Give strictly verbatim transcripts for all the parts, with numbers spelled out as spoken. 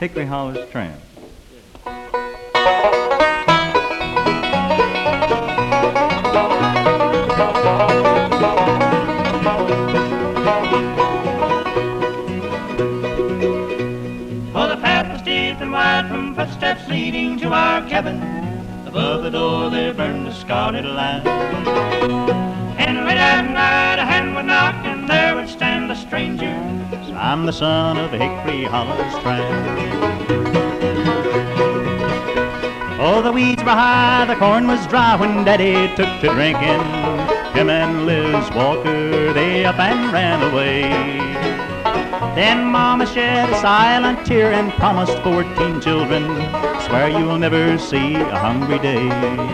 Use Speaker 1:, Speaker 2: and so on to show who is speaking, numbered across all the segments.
Speaker 1: Hickory Hollows Tramp.
Speaker 2: Oh, the path was deep and wide from footsteps leading to our cabin. Above the door there burned a scarlet line. And late at night a hand would knock and there would stand a stranger.
Speaker 1: So I'm the son of a Hickory Hollows tramp. Oh, the weeds were high, the corn was dry when Daddy took to drinking. Him and Liz Walker, they up and ran away. Then Mama shed a silent tear and promised fourteen children, swear you'll never see a hungry day.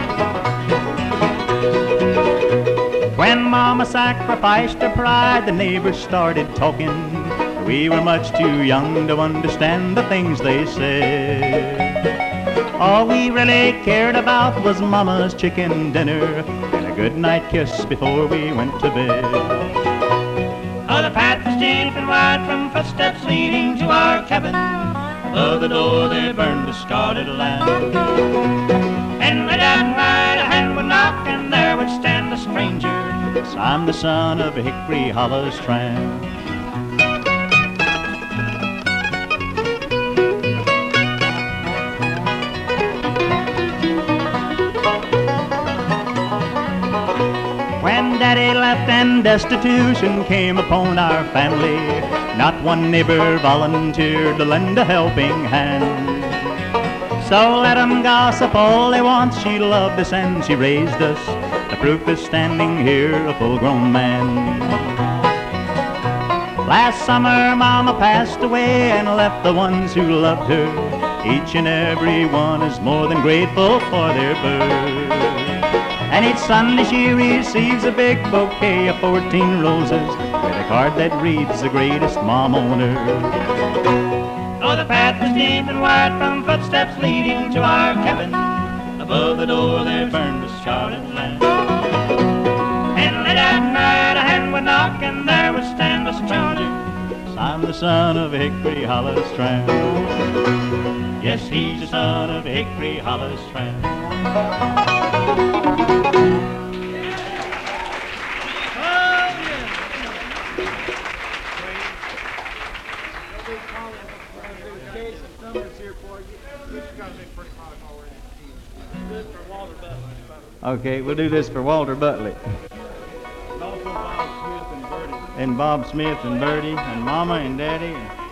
Speaker 1: When Mama sacrificed her pride, the neighbors started talking. We were much too young to understand the things they said. All we really cared about was Mama's chicken dinner and a good night kiss before we went to bed.
Speaker 2: Oh, the path was deep and wide from footsteps leading to our cabin. Above the door there burned a scarlet line. And late at night a hand would knock and there would stand a stranger.
Speaker 1: So I'm the son of a Hickory Hollows tramp. When Daddy left and destitution came upon our family, not one neighbor volunteered to lend a helping hand. So let 'em gossip all they want, she loved us and she raised us. The proof is standing here, a full-grown man. Last summer Mama passed away and left the ones who loved her. Each and every one is more than grateful for their birth. And each Sunday she receives a big bouquet of fourteen roses with a card that reads, the greatest mom on earth.
Speaker 2: Oh, the path was deep and wide from footsteps leading to our cabin. Above the door there burned a scarlet line. And late at night a hand would knock and there would stand a stranger.
Speaker 1: So I'm the son of a Hickory Hollows tramp. Yes, he's the son of a Hickory Hollows tramp. Okay, we'll do this for Walter Butley.
Speaker 3: And also Bob Smith and Bertie.
Speaker 1: And Bob Smith and Bertie and Mama and Daddy. And